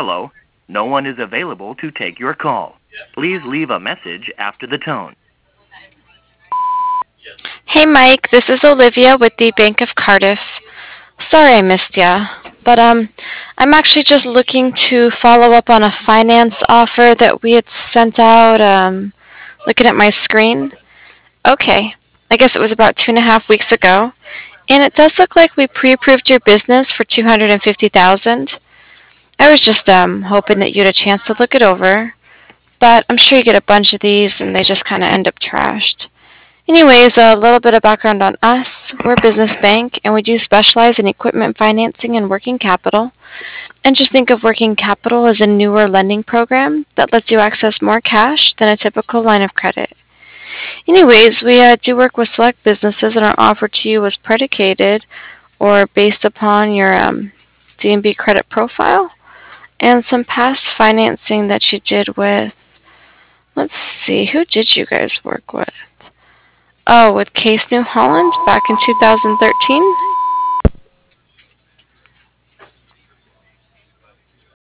Hello. No one is available to take your call. Please leave a message after the tone. Hey Mike, this is Olivia with the Bank of Cardiff. Sorry I missed ya, but I'm actually just looking to follow up on a finance offer that we had sent out. Looking at my screen. Okay, I guess it was about 2.5 weeks ago, and it does look like we pre-approved your business for 250,000. I was just hoping that you had a chance to look it over, but I'm sure you get a bunch of these and they just kind of end up trashed. Anyways, a little bit of background on us. We're a business bank and we do specialize in equipment financing and working capital. And just think of working capital as a newer lending program that lets you access more cash than a typical line of credit. Anyways, we do work with select businesses and our offer to you was predicated or based upon your DNB credit profile and some past financing that you did with, let's see, who did you guys work with? Oh, with Case New Holland back in 2013.